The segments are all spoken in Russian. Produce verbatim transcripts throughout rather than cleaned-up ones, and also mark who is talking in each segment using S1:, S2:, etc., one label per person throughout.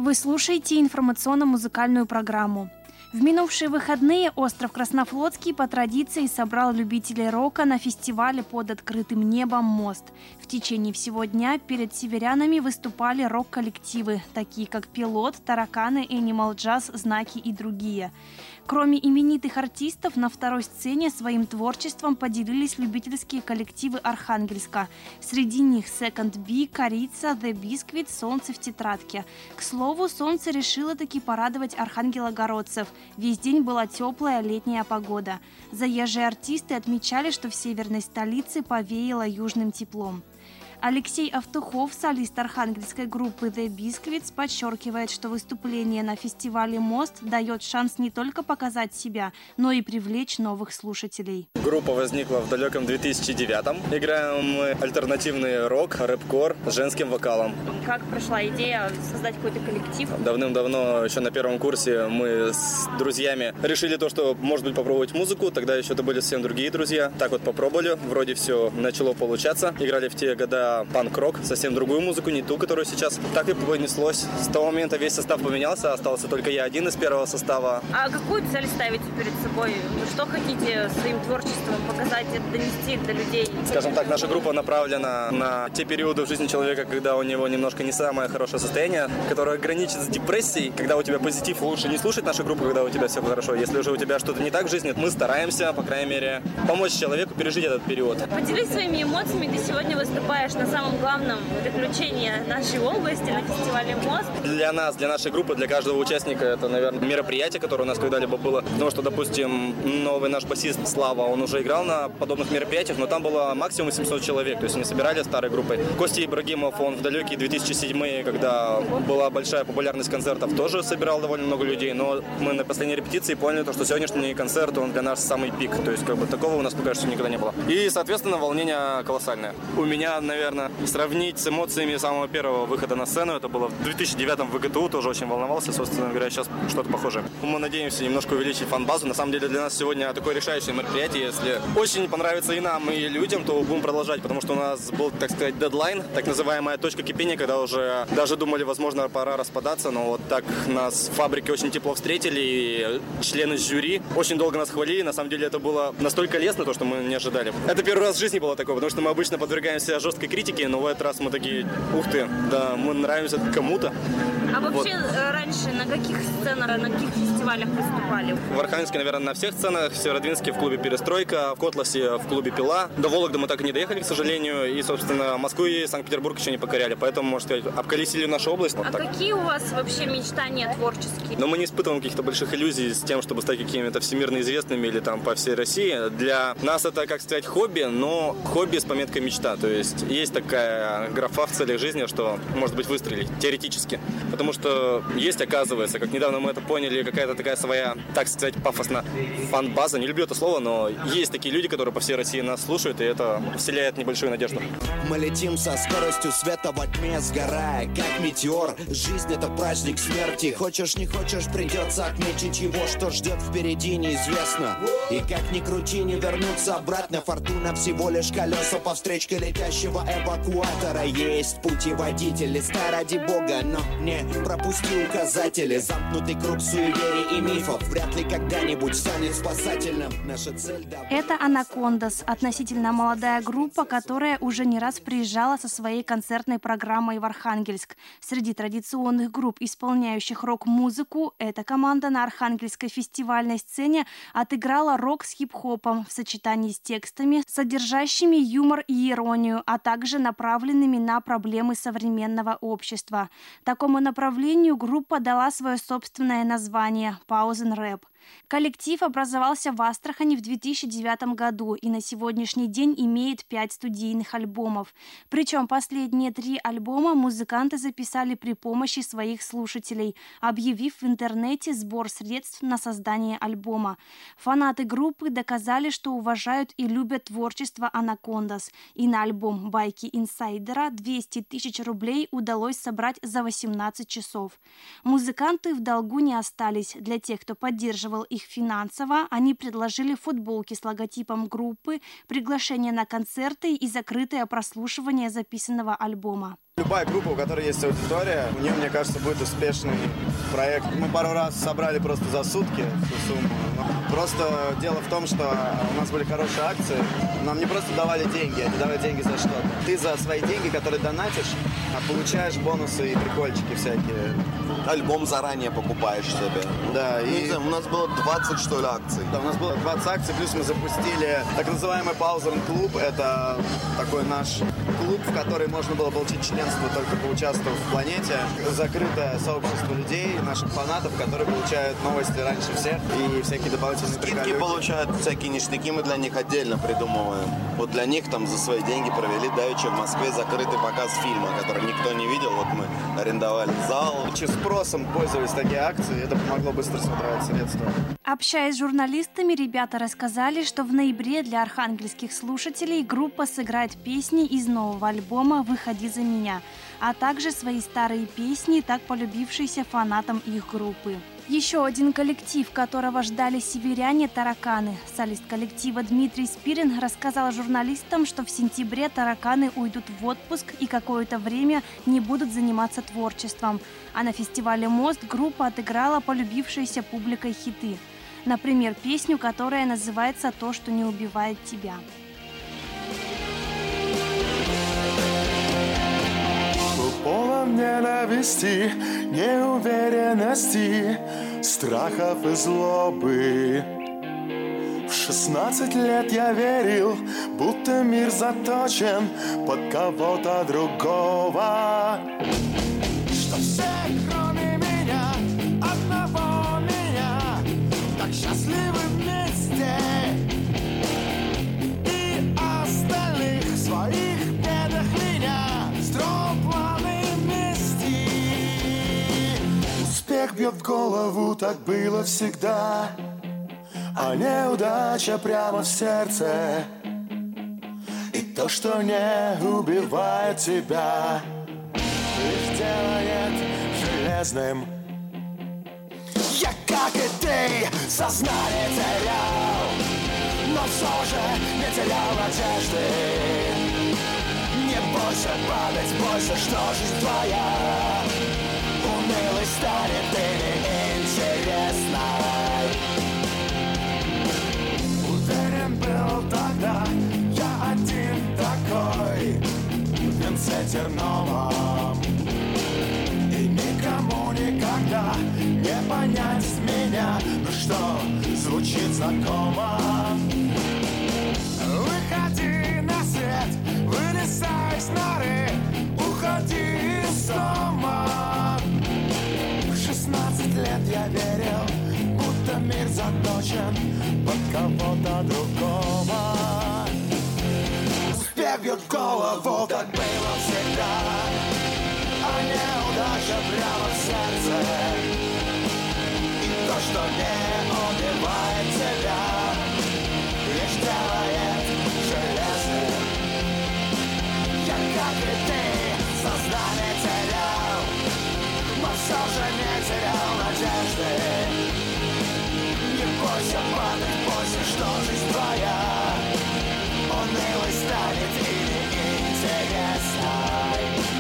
S1: Вы слушаете информационно-музыкальную программу. В минувшие выходные остров Краснофлотский по традиции собрал любителей рока на фестивале под открытым небом «Мост». В течение всего дня перед северянами выступали рок-коллективы, такие как «Пилот», «Тараканы», «Энимал Джаз», «Знаки» и другие. Кроме именитых артистов, на второй сцене своим творчеством поделились любительские коллективы Архангельска. Среди них Second B, Корица, The Biscuit, Солнце в тетрадке. К слову, солнце решило таки порадовать архангелогородцев. Весь день была теплая летняя погода. Заезжие артисты отмечали, что в северной столице повеяло южным теплом. Алексей Автухов, солист архангельской группы The Biscuits, подчеркивает, что выступление на фестивале «Мост» дает шанс не только показать себя, но и привлечь новых слушателей.
S2: Группа возникла в далеком две тысячи девятом. Играем мы альтернативный рок, рэп-кор с женским вокалом.
S1: Как прошла идея создать какой-то коллектив?
S2: Давным-давно, еще на первом курсе, мы с друзьями решили то, что, может быть, попробовать музыку. Тогда еще это были совсем другие друзья. Так вот попробовали, вроде все начало получаться. Играли в те года панк-рок, совсем другую музыку, не ту, которую сейчас. Так и понеслось. С того момента весь состав поменялся, остался только я один из первого состава.
S1: А какую цель ставите перед собой? Вы что хотите своим творчеством показать, донести до людей?
S2: Скажем так, наша группа направлена на те периоды в жизни человека, когда у него немножко не самое хорошее состояние, которое граничит с депрессией. Когда у тебя позитив, лучше не слушать нашу группу, когда у тебя все хорошо. Если уже у тебя что-то не так в жизни, мы стараемся, по крайней мере, помочь человеку пережить этот период.
S1: Поделись своими эмоциями. Ты сегодня выступаешь на самом главном приключении нашей области на фестивале «Мост».
S2: Для нас, для нашей группы, для каждого участника это, наверное, мероприятие, которое у нас когда-либо было. Потому что, допустим, новый наш басист Слава, он уже играл на подобных мероприятиях, но там было максимум семьсот человек, то есть они собирали старой группой. Костя Ибрагимов, он в далекие две тысячи седьмые, когда была большая популярность концертов, тоже собирал довольно много людей, но мы на последней репетиции поняли, что сегодняшний концерт, он для нас самый пик, то есть как бы такого у нас пока что никогда не было. И, соответственно, волнение колоссальное. У меня, наверное, сравнить с эмоциями самого первого выхода на сцену, это было в две тысячи девятом в ВГТУ, тоже очень волновался, собственно говоря, сейчас что-то похожее. Мы надеемся немножко увеличить фан-базу. На самом деле для нас сегодня такое решающее мероприятие. Если очень понравится и нам, и людям, то будем продолжать, потому что у нас был, так сказать, дедлайн, так называемая точка кипения, когда уже даже думали, возможно, пора распадаться, но вот так нас в фабрике очень тепло встретили, и члены жюри очень долго нас хвалили. На самом деле это было настолько лестно, то, что мы не ожидали. Это первый раз в жизни было такое, потому что мы обычно подвергаемся жесткой критике, но в этот раз мы такие, ух ты, да, мы нравимся кому-то.
S1: А вообще вот. Раньше на каких сценах, на каких фестивалях выступали?
S2: В Архангельске, наверное, на всех сценах, в Северодвинске в клубе «Перестройка», в Котласе в клубе «Пила». До Вологды мы так и не доехали, к сожалению, и, собственно, Москву и Санкт-Петербург еще не покоряли, поэтому, можно сказать, обколесили нашу область. Вот
S1: а
S2: так.
S1: Какие у вас вообще мечтания творческие?
S2: Но мы не испытываем каких-то больших иллюзий с тем, чтобы стать какими-то всемирно известными или там по всей России. Для нас это, как сказать, хобби, но хобби с пометкой «мечта», то есть есть такая графа в целях жизни, что, может быть, выстрелить, теоретически. Потому что есть, оказывается, как недавно мы это поняли, какая-то такая своя, так сказать, пафосно фан-база. Не люблю это слово, но есть такие люди, которые по всей России нас слушают, и это вселяет небольшую надежду.
S3: Мы летим со скоростью света во тьме, сгорая, как метеор. Жизнь — это праздник смерти. Хочешь, не хочешь, придется отметить его. Что ждет впереди, неизвестно. И как ни крути, не вернуться обратно. Фортуна всего лишь колеса по встречке летящего эвакуатора. Есть путеводитель, листай ради бога, но не пропусти указатели. Замкнутый круг суеверий и мифов вряд ли когда-нибудь станет спасательным. Наша цель...
S1: Это «Анакондас», относительно молодая группа, которая уже не раз приезжала со своей концертной программой в Архангельск. Среди традиционных групп, исполняющих рок-музыку, эта команда на архангельской фестивальной сцене отыграла рок с хип-хопом в сочетании с текстами, содержащими юмор и иронию, а также направленными на проблемы современного общества. Такому направлению группа дала свое собственное название «Паузен рэп». Коллектив образовался в Астрахани в две тысячи девятом году и на сегодняшний день имеет пять студийных альбомов. Причем последние три альбома музыканты записали при помощи своих слушателей, объявив в интернете сбор средств на создание альбома. Фанаты группы доказали, что уважают и любят творчество «Анакондас». И на альбом «Байки инсайдера» двести тысяч рублей удалось собрать за восемнадцать часов. Музыканты в долгу не остались. Для тех, кто поддерживал поддерживал их финансово. Они предложили футболки с логотипом группы, приглашение на концерты и закрытое прослушивание записанного альбома.
S4: Любая группа, у которой есть аудитория, у нее, мне кажется, будет успешный проект. Мы пару раз собрали просто за сутки эту сумму. Просто дело в том, что у нас были хорошие акции. Нам не просто давали деньги, они давали деньги за что-то. Ты за свои деньги, которые донатишь, получаешь бонусы и прикольчики всякие.
S5: Альбом заранее покупаешь себе.
S4: Да, и...
S5: У нас было двадцать, что ли, акций.
S4: Да, у нас было двадцать акций, плюс мы запустили так называемый Паузерн-клуб. Это такой наш клуб, в который можно было получить членство, только поучаствовав в планете. Закрытое сообщество людей, наших фанатов, которые получают новости раньше всех и всякие дополнительные
S5: скидки
S4: приколюхи.
S5: Получают, всякие ништяки мы для них отдельно придумываем. Вот для них там за свои деньги провели давеча в Москве закрытый показ фильма, который никто не видел. Вот мы арендовали зал.
S4: Спросом пользовались такие акции, это помогло быстро собрать средства.
S1: Общаясь с журналистами, ребята рассказали, что в ноябре для архангельских слушателей группа сыграет песни из нового альбома «Выходи за меня», а также свои старые песни, так полюбившиеся фанатам их группы. Еще один коллектив, которого ждали северяне, «Тараканы». Солист коллектива Дмитрий Спирин рассказал журналистам, что в сентябре «Тараканы» уйдут в отпуск и какое-то время не будут заниматься творчеством. А на фестивале «Мост» группа отыграла полюбившиеся публикой хиты. Например, песню, которая называется «То, что не убивает тебя».
S6: Полон ненависти, неуверенности, страхов и злобы. В шестнадцать лет я верил, будто мир заточен под кого-то другого. Что все, кроме меня, одного меня, так счастливы вместе. И остальных своих бедах меня строил планы. Успех бьет в голову, так было всегда, а неудача прямо в сердце. И то, что не убивает тебя, лишь делает железным. Я, как и ты, сознание терял, но все же не терял надежды. Не бойся падать, бойся, что жизнь твоя унылой станет и неинтересной. Уверен был тогда, я один такой в венце терновом, и никому никогда не понять меня, ну что звучит знакомо. Выходи на свет, вылезай с норы, уходи из дома. В шестнадцать лет я верил, будто мир заточен под кого-то другого. Успех бьет в голову, так было всегда, а неудача прямо в сердце. И то, что не убивает тебя, лишь делает железным. Я, как и ты, сознание терял, но все же не терял надежды. Не бойся падать, бойся, что жизнь твоя унылой станет и неинтересной.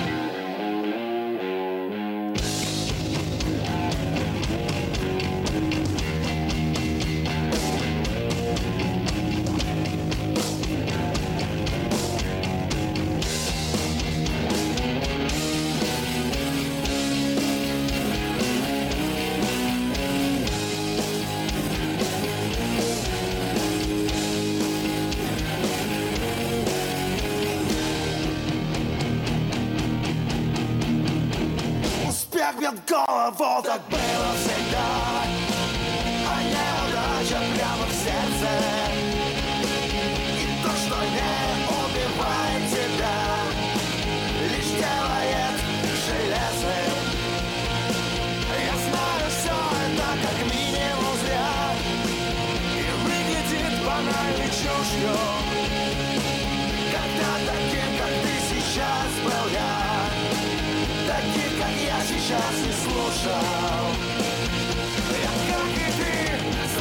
S6: Бьет голову, так было всегда, а неудача прямо в сердце. И то, что не убивает тебя, лишь делает железным. Я знаю, все это как минимум зря и выглядит банальной чушью, когда таким, как ты сейчас был я, таких, как я сейчас не слушал. Я, как и ты,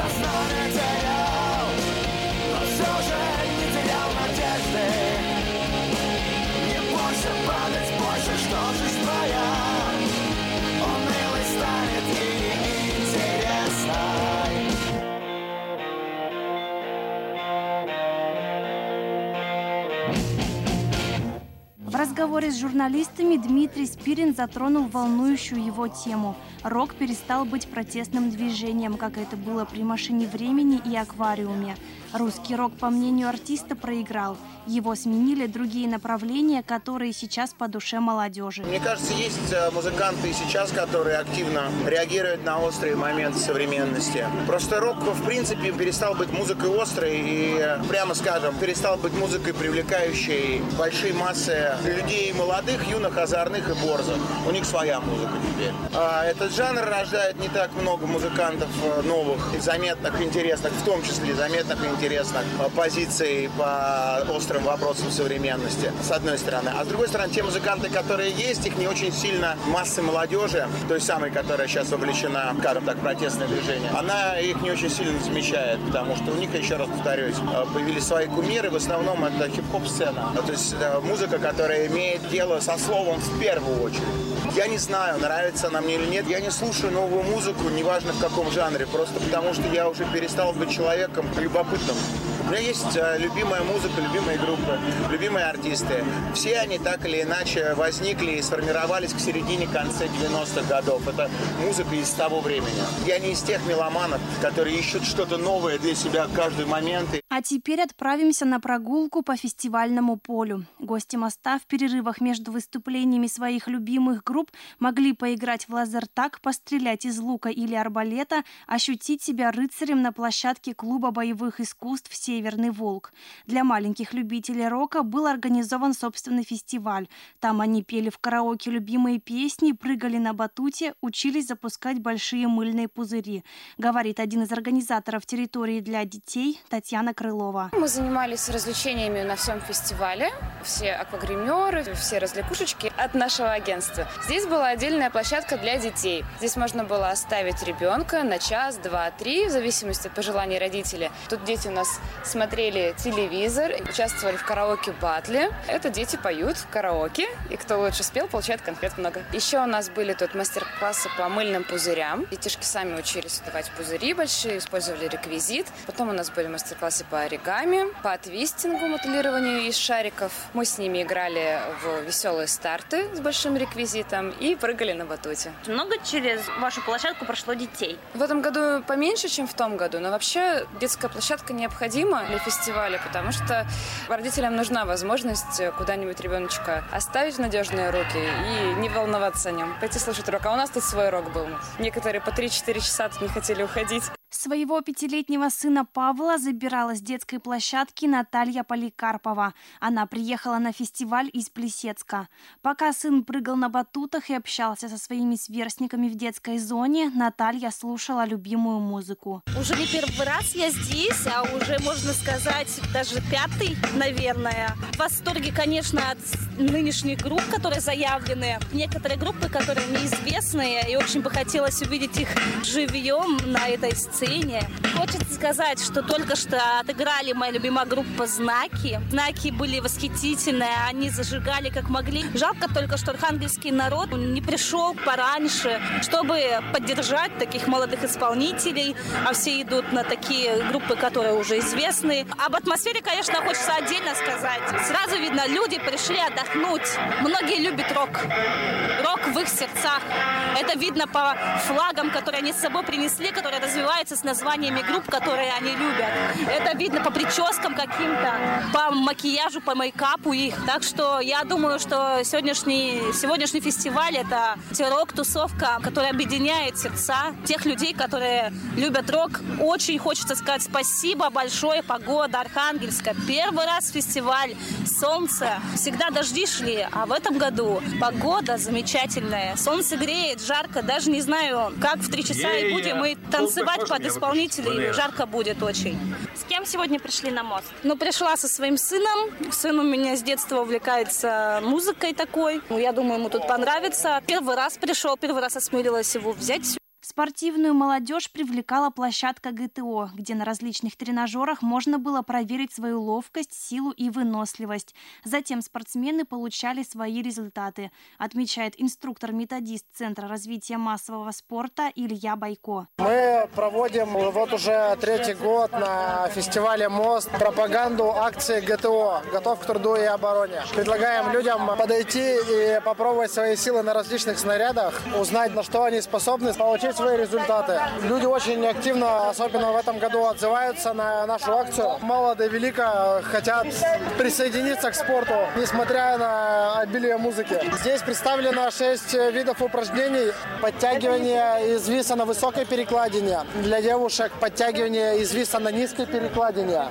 S1: В разговоре с журналистами Дмитрий Спирин затронул волнующую его тему. Рок перестал быть протестным движением, как это было при «Машине времени» и «Аквариуме». Русский рок, по мнению артиста, проиграл. Его сменили другие направления, которые сейчас по душе молодежи.
S7: Мне кажется, есть музыканты и сейчас, которые активно реагируют на острые моменты современности. Просто рок, в принципе, перестал быть музыкой острой и, прямо скажем, перестал быть музыкой, привлекающей большие массы людей молодых, юных, озорных и борзых. У них своя музыка теперь. А этот жанр рождает не так много музыкантов новых, заметных, интересных, в том числе заметных и интересных позиций по острым вопросам современности, с одной стороны. А с другой стороны, те музыканты, которые есть, их не очень сильно массы молодежи, той самой, которая сейчас вовлечена, скажем так, в протестное движение, она их не очень сильно замечает, потому что у них, еще раз повторюсь, появились свои кумиры, в основном это хип-хоп сцена. То есть музыка, которая имеет дело со словом в первую очередь. Я не знаю, нравится она мне или нет. Я не слушаю новую музыку, неважно в каком жанре, просто потому что я уже перестал быть человеком любопытным. У меня есть любимая музыка, любимые группы, любимые артисты. Все они так или иначе возникли и сформировались к середине-конце девяностых годов. Это музыка из того времени. Я не из тех меломанов, которые ищут что-то новое для себя каждый момент.
S1: А теперь отправимся на прогулку по фестивальному полю. Гости моста в перерывах между выступлениями своих любимых групп могли поиграть в лазертаг, пострелять из лука или арбалета, ощутить себя рыцарем на площадке клуба боевых искусств «Северный Волк». Для маленьких любителей рока был организован собственный фестиваль. Там они пели в караоке любимые песни, прыгали на батуте, учились запускать большие мыльные пузыри, говорит один из организаторов территории для детей Татьяна Крылова.
S8: Мы занимались развлечениями на всем фестивале. Все аквагримеры, все развлекушечки от нашего агентства. Здесь была отдельная площадка для детей. Здесь можно было оставить ребенка на час, два, три, в зависимости от пожеланий родителей. Тут дети у нас смотрели телевизор, участвовали в караоке-батле. Это дети поют в караоке, и кто лучше спел, получает конфет много. Еще у нас были тут мастер-классы по мыльным пузырям. Детишки сами учились создавать пузыри большие, использовали реквизит. Потом у нас были мастер-классы по оригами, по твистингу, моделированию из шариков. Мы с ними играли в веселые старты с большим реквизитом и прыгали на батуте.
S9: Много через вашу площадку прошло детей?
S8: В этом году поменьше, чем в том году, но вообще детская площадка необходима для фестиваля, потому что родителям нужна возможность куда-нибудь ребеночка оставить в надежные руки и не волноваться о нем, пойти слушать рок. А у нас тут свой рок был. Некоторые по три-четыре часа тут не хотели уходить.
S1: Своего пятилетнего сына Павла забирала с детской площадки Наталья Поликарпова. Она приехала на фестиваль из Плесецка. Пока сын прыгал на батутах и общался со своими сверстниками в детской зоне, Наталья слушала любимую музыку.
S9: Уже не первый раз я здесь, а уже, можно сказать, даже пятый, наверное. В восторге, конечно, от нынешних групп, которые заявлены. Некоторые группы, которые неизвестные, и очень бы хотелось увидеть их живьем на этой сцене. Хочется сказать, что только что отыграли моя любимая группа «Знаки». «Знаки» были восхитительные, они зажигали как могли. Жалко только, что архангельский народ не пришел пораньше, чтобы поддержать таких молодых исполнителей, а все идут на такие группы, которые уже известны. Об атмосфере, конечно, хочется отдельно сказать. Сразу видно, люди пришли отдохнуть. Многие любят рок. Рок в их сердцах. Это видно по флагам, которые они с собой принесли, которые развиваются с названиями групп, которые они любят. Это видно по прическам каким-то, по макияжу, по мейкапу их. Так что я думаю, что сегодняшний, сегодняшний фестиваль — это рок-тусовка, которая объединяет сердца тех людей, которые любят рок. Очень хочется сказать спасибо большое. Погода Архангельска. Первый раз фестиваль, солнце. Всегда дожди шли, а в этом году погода замечательная. Солнце греет, жарко. Даже не знаю, как в три часа и будем мы танцевать под исполнителей. Жарко будет очень. С кем сегодня пришли на мост?
S8: Ну, пришла со своим сыном. Сын у меня с детства увлекается музыкой такой. Ну, я думаю, ему тут понравится. Первый раз пришел, первый раз осмелилась его взять.
S1: С Спортивную молодежь привлекала площадка ГТО, где на различных тренажерах можно было проверить свою ловкость, силу и выносливость. Затем спортсмены получали свои результаты, отмечает инструктор-методист Центра развития массового спорта Илья Байко.
S10: Мы проводим вот уже третий год на фестивале «Мост» пропаганду акции ГТО «Готов к труду и обороне». Предлагаем людям подойти и попробовать свои силы на различных снарядах, узнать, на что они способны, получить свои результаты. Люди очень активно, особенно в этом году, отзываются на нашу акцию. Мало да велико хотят присоединиться к спорту, несмотря на обилие музыки. Здесь представлено шесть видов упражнений. Подтягивание из виса на высокой перекладине. Для девушек подтягивание из виса на низкой перекладине.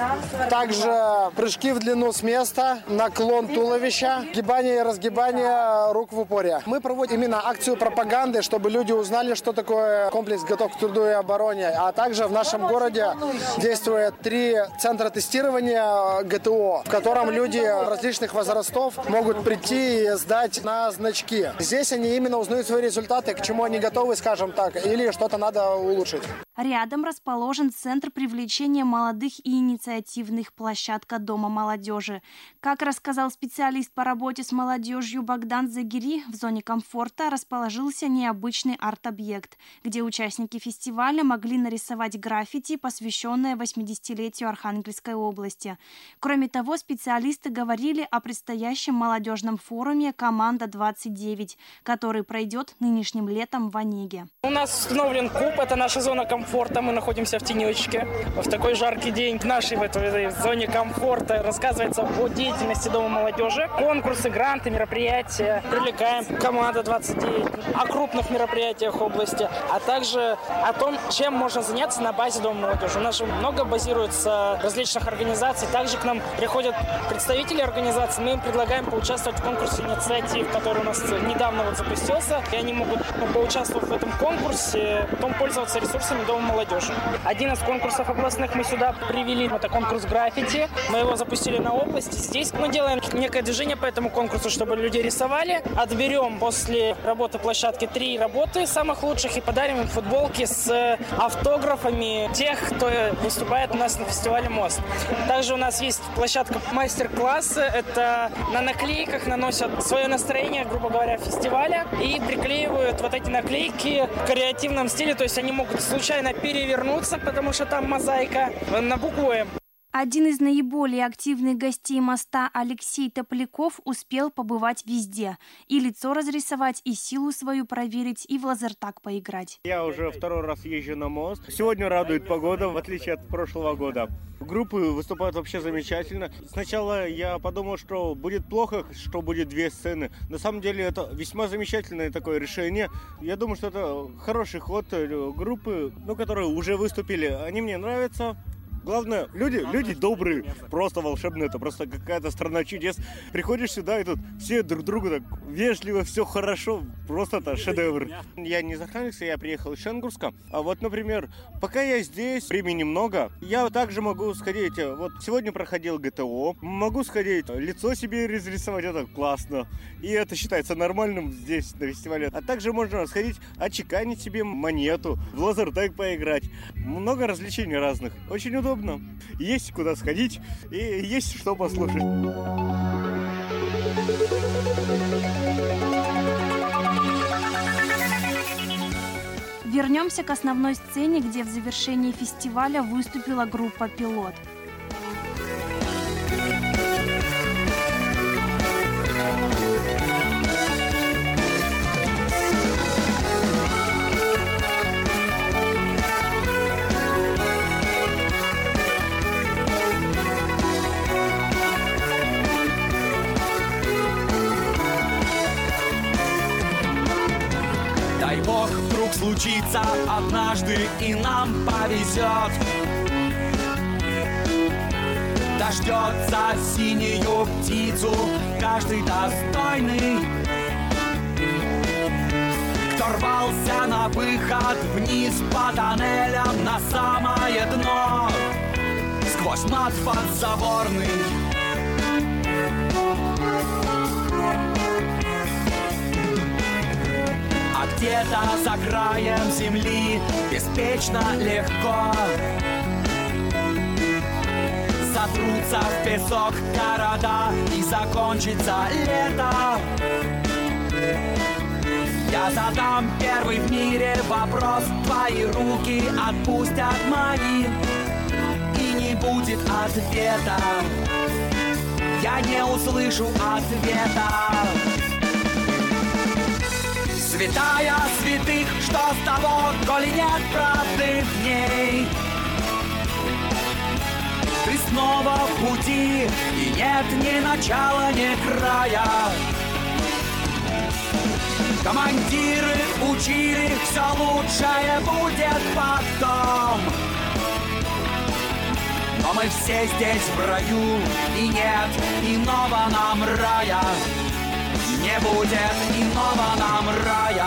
S10: Также прыжки в длину с места, наклон туловища, гибание и разгибание рук в упоре. Мы проводим именно акцию пропаганды, чтобы люди узнали, что такое комплекс «Готов к труду и обороне». А также в нашем городе действует три центра тестирования ГТО, в котором люди различных возрастов могут прийти и сдать на значки. Здесь они именно узнают свои результаты, к чему они готовы, скажем так, или что-то надо улучшить.
S1: Рядом расположен Центр привлечения молодых и инициативных, площадка Дома молодежи. Как рассказал специалист по работе с молодежью Богдан Загири, в зоне комфорта расположился необычный арт-объект, где участники фестиваля могли нарисовать граффити, посвященное восьмидесятилетию Архангельской области. Кроме того, специалисты говорили о предстоящем молодежном форуме «Команда-двадцать девять», который пройдет нынешним летом в Онеге.
S11: У нас установлен куб, это наша зона комфорта, мы находимся в тенечке. В такой жаркий день в нашей в этой зоне комфорта рассказывается о деятельности Дома молодежи. Конкурсы, гранты, мероприятия. Привлекаем «Команда-двадцать девять», о крупных мероприятиях области, а также о том, чем можно заняться на базе Дома молодежи. У нас же много базируется различных организаций. Также к нам приходят представители организаций. Мы им предлагаем поучаствовать в конкурсе инициатив, который у нас недавно вот запустился. И они могут, ну, поучаствовать в этом конкурсе, потом пользоваться ресурсами Дома молодежи. Один из конкурсов областных мы сюда привели. Это конкурс граффити. Мы его запустили на области. Здесь мы делаем некое движение по этому конкурсу, чтобы люди рисовали. Отберем после работы площадки три работы самых лучших и подарим им футболки с автографами тех, кто выступает у нас на фестивале «Мост». Также у нас есть площадка мастер-классы. Это на наклейках наносят свое настроение, грубо говоря, фестиваля и приклеивают вот эти наклейки в креативном стиле. То есть они могут случайно перевернуться, потому что там мозаика на букву «М».
S1: Один из наиболее активных гостей моста, Алексей Топляков, успел побывать везде. И лицо разрисовать, и силу свою проверить, и в лазертаг поиграть.
S12: Я уже второй раз езжу на мост. Сегодня радует погода, в отличие от прошлого года. Группы выступают вообще замечательно. Сначала я подумал, что будет плохо, что будет две сцены. На самом деле это весьма замечательное такое решение. Я думаю, что это хороший ход группы, ну, которые уже выступили. Они мне нравятся. Главное, люди, люди добрые, просто волшебные, это просто какая-то страна чудес. Приходишь сюда, и тут все друг другу так вежливо, все хорошо, просто это шедевр. Я не из Архангельска, я приехал из Шенгурска. А вот, например, пока я здесь, времени много, я также могу сходить, вот сегодня проходил ГТО, могу сходить, лицо себе разрисовать, это классно. И это считается нормальным здесь, на фестивале. А также можно сходить, отчеканить себе монету, в лазертаг поиграть. Много развлечений разных, очень удобно. Есть куда сходить и есть что послушать.
S1: Вернемся к основной сцене, где в завершении фестиваля выступила группа «Пилот».
S6: Дай бог, вдруг случится однажды и нам повезет. Дождется синюю птицу каждый достойный, кто рвался на выход вниз по тоннелям на самое дно, сквозь мат подзаборный. А где
S13: где-то за краем земли беспечно легко сотрутся в песок города и закончится лето. Я задам первый в мире вопрос, твои руки отпустят мои, и не будет ответа, я не услышу ответа. Святая святых, что с того, коли нет правды в ней? Ты снова в пути, и нет ни начала, ни края. Командиры учили, все лучшее будет потом. Но мы все здесь в раю, и нет иного нам рая. Не будет иного нам рая.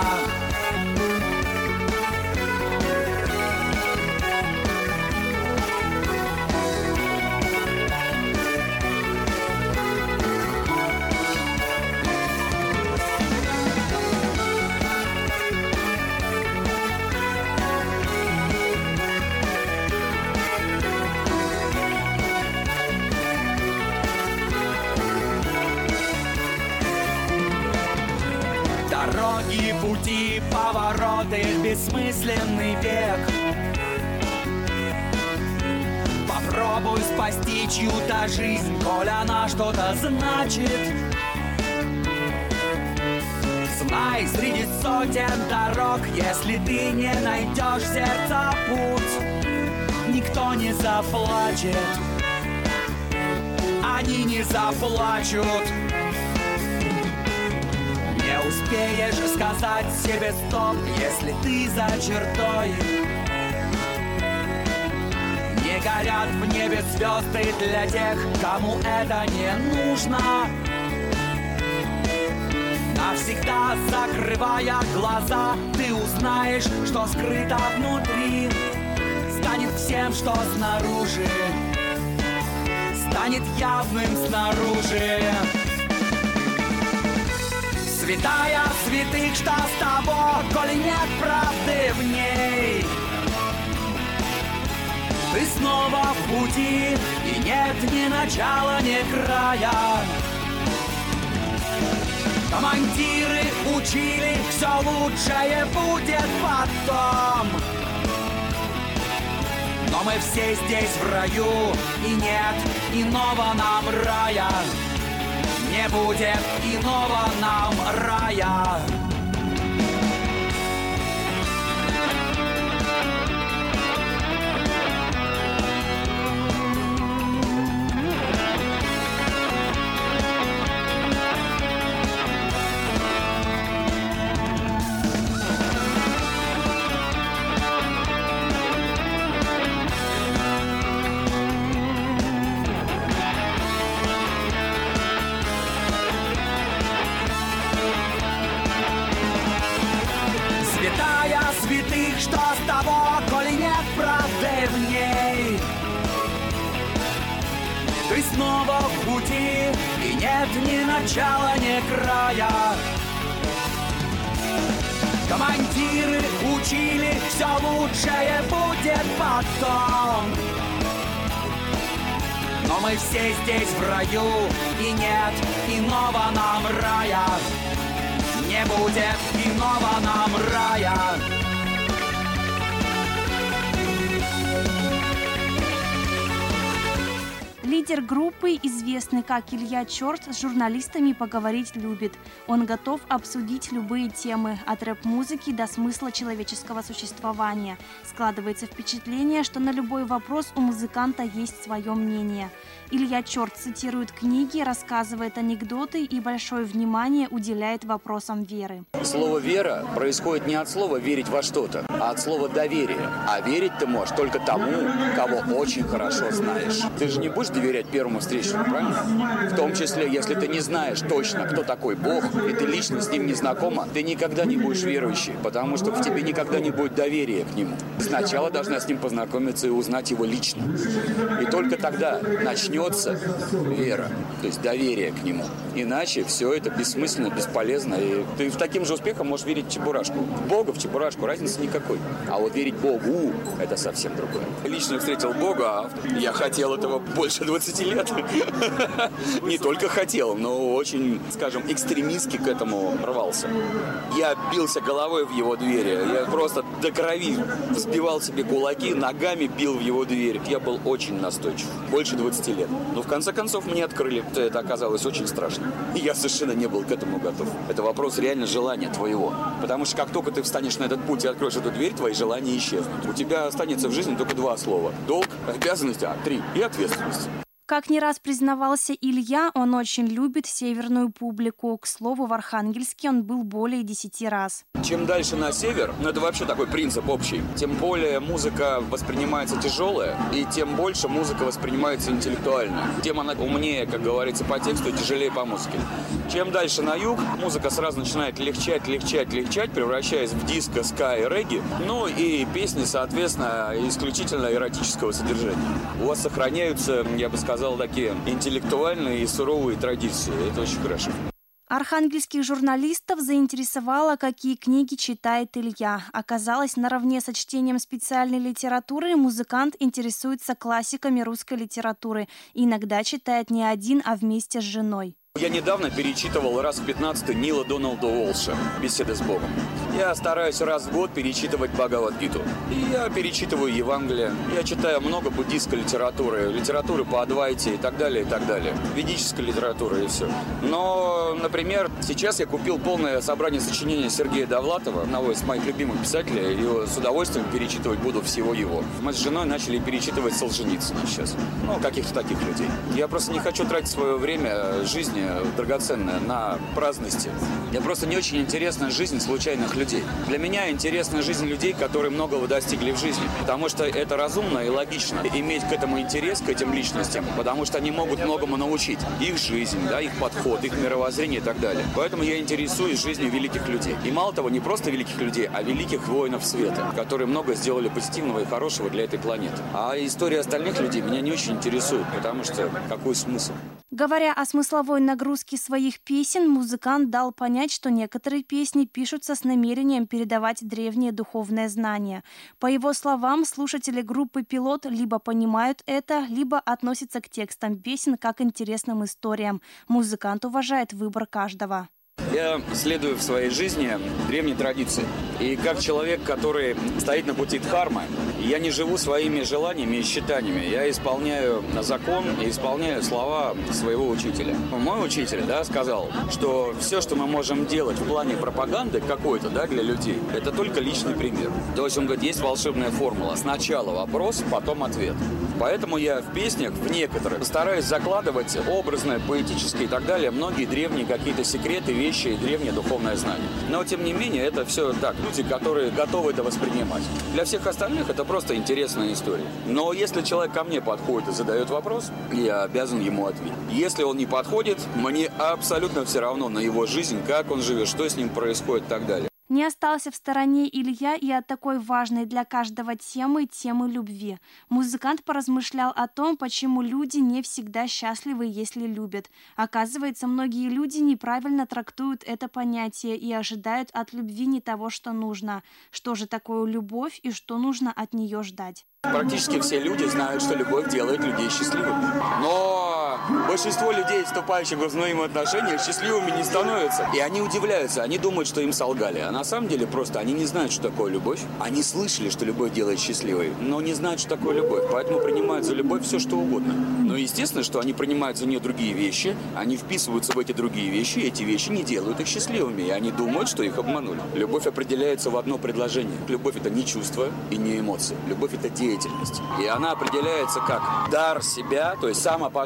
S13: Дороги, пути, повороты, бессмысленный век. Попробуй спасти чью-то жизнь, коль она что-то значит. Знай, среди сотен дорог, если ты не найдешь в сердце путь, никто не заплачет, они не заплачут. Не успеешь сказать себе стоп, если ты за чертой. Не горят в небе звезды для тех, кому это не нужно. Навсегда закрывая глаза, ты узнаешь, что скрыто внутри. Станет всем, что снаружи, станет явным снаружи. Святая святых, что с того, коли нет правды в ней? Ты снова в пути, и нет ни начала, ни края. Командиры учили, все лучшее будет потом. Но мы все здесь в раю, и нет иного нам рая. Не будет иного нам рая. Святых, что с того, коли нет правды в ней? Ты снова в пути, и нет ни начала, ни края. Командиры учили, все лучшее будет потом. Но мы все здесь в раю, и нет иного нам рая. Не будет иного нам рая.
S1: Лидер группы, известный как Илья Чёрт, с журналистами поговорить любит. Он готов обсудить любые темы, от рэп-музыки до смысла человеческого существования. Складывается впечатление, что на любой вопрос у музыканта есть свое мнение. Илья Чёрт цитирует книги, рассказывает анекдоты и большое внимание уделяет вопросам веры.
S14: Слово «вера» происходит не от слова «верить во что-то», а от слова «доверие». А верить ты можешь только тому, кого очень хорошо знаешь. Ты же не будешь доверять доверять первому встречному, правильно? В том числе, если ты не знаешь точно, кто такой Бог, и ты лично с ним не знакома, ты никогда не будешь верующей, потому что в тебе никогда не будет доверия к нему. Сначала должна с ним познакомиться и узнать его лично. И только тогда начнется вера, то есть доверие к нему. Иначе все это бессмысленно, бесполезно, и ты с таким же успехом можешь верить в чебурашку. В Бога, в чебурашку, разницы никакой. А вот верить Богу – это совсем другое. Лично встретил Бога, я хотел этого больше двадцати лет. Не только хотел, но очень, скажем, экстремистски к этому рвался. Я бился головой в его двери, я просто до крови взбивал себе кулаки, ногами бил в его дверь. Я был очень настойчив, больше двадцати лет. Но в конце концов мне открыли, это оказалось очень страшно. И я совершенно не был к этому готов. Это вопрос реально желания твоего. Потому что как только ты встанешь на этот путь и откроешь эту дверь, твои желания исчезнут. У тебя останется в жизни только два слова. Долг, обязанность, а три и ответственность.
S1: Как не раз признавался Илья, он очень любит северную публику. К слову, в Архангельске он был более десяти раз.
S14: Чем дальше на север, ну это вообще такой принцип общий, тем более музыка воспринимается тяжелая, и тем больше музыка воспринимается интеллектуально. Тем она умнее, как говорится по тексту, и тяжелее по музыке. Чем дальше на юг, музыка сразу начинает легчать, легчать, легчать, превращаясь в диско, ска и регги. Ну и песни, соответственно, исключительно эротического содержания. У вас сохраняются, я бы сказал, такие интеллектуальные и суровые традиции. Это очень хорошо.
S1: Архангельских журналистов заинтересовало, какие книги читает Илья. Оказалось, наравне со чтением специальной литературы музыкант интересуется классиками русской литературы. Иногда читает не один, а вместе с женой.
S14: Я недавно перечитывал раз в пятнадцатый Нила Дональда Уолша «Беседы с Богом». Я стараюсь раз в год перечитывать Бхагавад-гиту. И я перечитываю Евангелие. Я читаю много буддийской литературы, литературы по Адвайте и так далее, и так далее. Ведической литературы и все. Но, например, сейчас я купил полное собрание сочинений Сергея Довлатова, одного из моих любимых писателей, и с удовольствием перечитывать буду всего его. Мы с женой начали перечитывать Солженицына сейчас. Ну, каких-то таких людей. Я просто не хочу тратить свое время жизни драгоценная на праздности. Мне просто не очень интересна жизнь случайных людей. Для меня интересна жизнь людей, которые многого достигли в жизни. Потому что это разумно и логично иметь к этому интерес, к этим личностям, потому что они могут многому научить. Их жизнь, да, их подход, их мировоззрение и так далее. Поэтому я интересуюсь жизнью великих людей. И мало того, не просто великих людей, а великих воинов света, которые много сделали позитивного и хорошего для этой планеты. А история остальных людей меня не очень интересует, потому что какой смысл?
S1: Говоря о смысловой нагрузке своих песен, музыкант дал понять, что некоторые песни пишутся с намерением передавать древние духовные знания. По его словам, слушатели группы «Пилот» либо понимают это, либо относятся к текстам песен как к интересным историям. Музыкант уважает выбор каждого.
S14: Я следую в своей жизни древней традиции. И как человек, который стоит на пути дхармы, я не живу своими желаниями и считаниями. Я исполняю закон и исполняю слова своего учителя. Мой учитель, да, сказал, что все, что мы можем делать в плане пропаганды какой-то, да, для людей, это только личный пример. То есть он говорит, есть волшебная формула. Сначала вопрос, потом ответ. Поэтому я в песнях, в некоторых, стараюсь закладывать образное, поэтическое и так далее, многие древние какие-то секреты, вещи и древнее духовное знание. Но, тем не менее, это все так, люди, которые готовы это воспринимать. Для всех остальных это просто интересная история. Но если человек ко мне подходит и задает вопрос, я обязан ему ответить. Если он не подходит, мне абсолютно все равно на его жизнь, как он живет, что с ним происходит и так далее.
S1: Не остался в стороне Илья и от такой важной для каждого темы, темы любви. Музыкант поразмышлял о том, почему люди не всегда счастливы, если любят. Оказывается, многие люди неправильно трактуют это понятие и ожидают от любви не того, что нужно. Что же такое любовь и что нужно от нее ждать?
S14: Практически все люди знают, что любовь делает людей счастливыми. Но большинство людей, вступающих в взаимоотношения, счастливыми не становятся. И они удивляются, они думают, что им солгали. А на самом деле просто они не знают, что такое любовь. Они слышали, что любовь делает счастливой, но не знают, что такое любовь. Поэтому принимают за любовь все, что угодно. Но естественно, что они принимают за нее другие вещи, они вписываются в эти другие вещи, и эти вещи не делают их счастливыми. И они думают, что их обманули. Любовь определяется в одно предложение. Любовь – это не чувство и не эмоции. Любовь – это деятельность. И она определяется как дар себя, то есть самопожертвование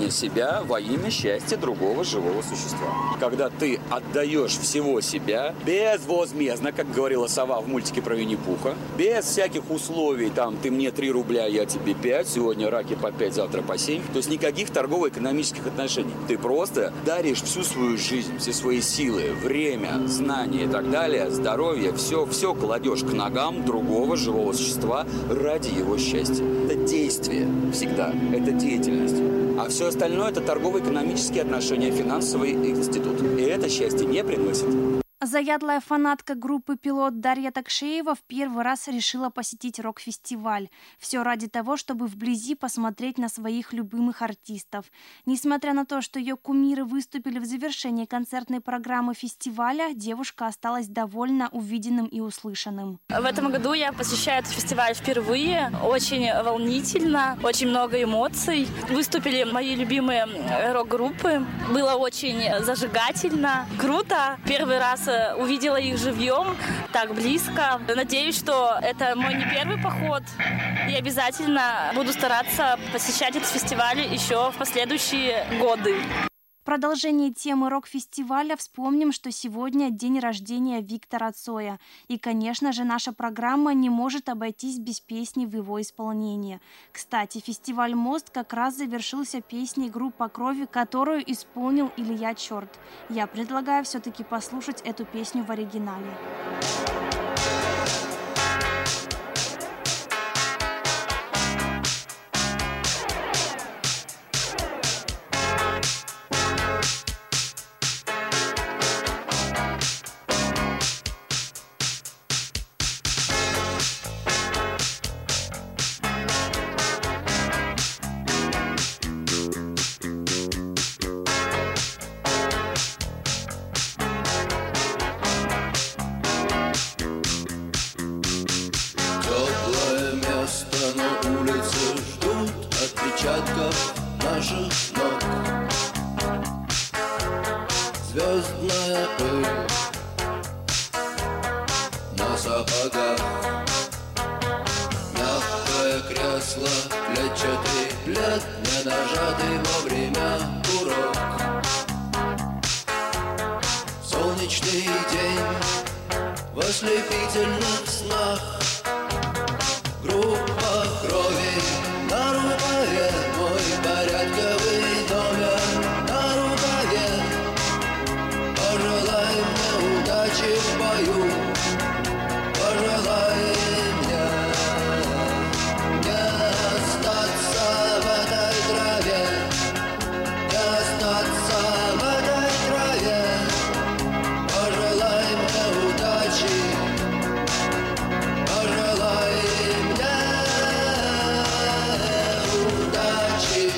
S14: уничтожение себя во имя счастья другого живого существа. Когда ты отдаешь всего себя безвозмездно, как говорила сова в мультике про Винни-Пуха, без всяких условий, там, ты мне три рубля, я тебе пять, сегодня раки по пять, завтра по семь, то есть никаких торгово-экономических отношений. Ты просто даришь всю свою жизнь, все свои силы, время, знания и так далее, здоровье, все, все кладешь к ногам другого живого существа ради его счастья. Это действие всегда, это деятельность. А все остальное – это торгово-экономические отношения, финансовый институт. И это счастье не приносит.
S1: Заядлая фанатка группы «Пилот» Дарья Такшеева в первый раз решила посетить рок-фестиваль. Все ради того, чтобы вблизи посмотреть на своих любимых артистов. Несмотря на то, что ее кумиры выступили в завершении концертной программы фестиваля, девушка осталась довольна увиденным и услышанным.
S9: В этом году я посещаю этот фестиваль впервые. Очень волнительно, очень много эмоций. Выступили мои любимые рок-группы. Было очень зажигательно, круто. Первый раз увидела их живьем, так близко. Надеюсь, что это мой не первый поход. И обязательно буду стараться посещать этот фестиваль еще в последующие годы.
S1: В продолжении темы рок-фестиваля вспомним, что сегодня день рождения Виктора Цоя. И, конечно же, наша программа не может обойтись без песни в его исполнении. Кстати, фестиваль «Мост» как раз завершился песней группы «Крови», которую исполнил Илья Черт. Я предлагаю все-таки послушать эту песню в оригинале.
S6: Наших ног звездная пыль на сапогах, мягкое кресло, клетчатый плед, не нажатый вовремя курок. Солнечный день в ослепительных снах, группа крови на рукаве, мой порядковый номер на рукаве. Пожелай мне удачи в бою, пожелай мне не остаться в этой траве, не остаться в этой траве. Пожелай мне удачи, пожелай мне удачи.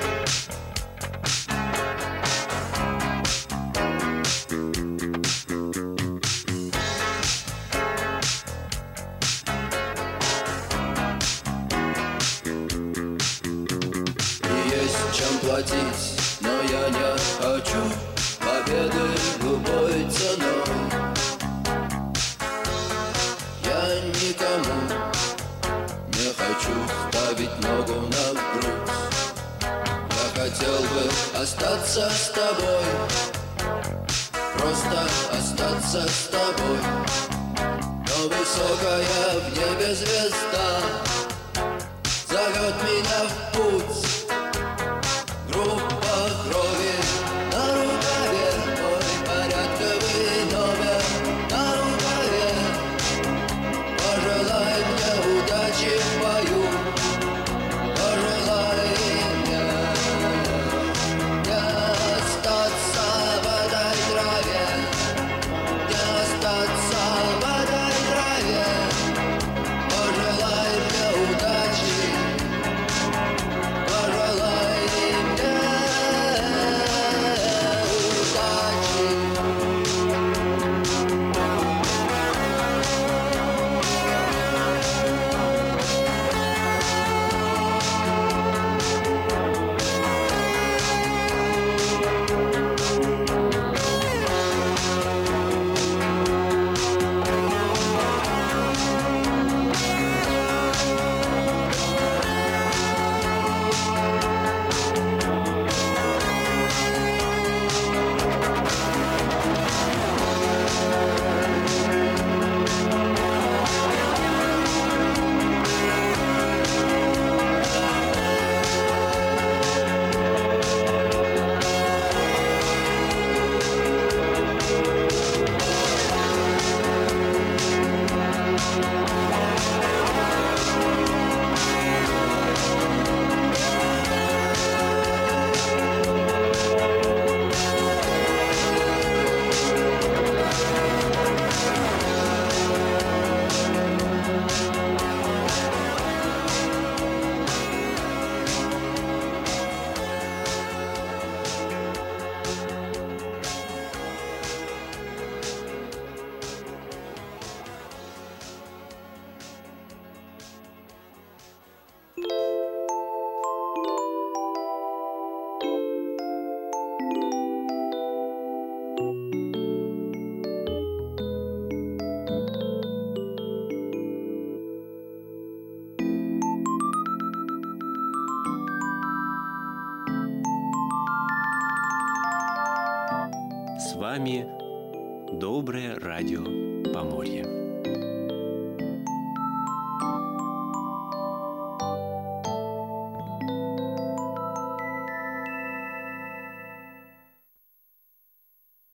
S6: Чем платить, но я не хочу победы любой ценой. Я никому не хочу ставить ногу на грудь. Я хотел бы остаться с тобой, просто остаться с тобой. Но высокая в небе звезда зовет меня в путь. Группа крови на рукаве, мой порядковый номер на рукаве. Пожелай мне удачи в бою, пожелай мне не остаться в этой траве, не остаться в этой траве. Пожелай мне удачи, пожелай.
S15: вами Доброе радио Поморье.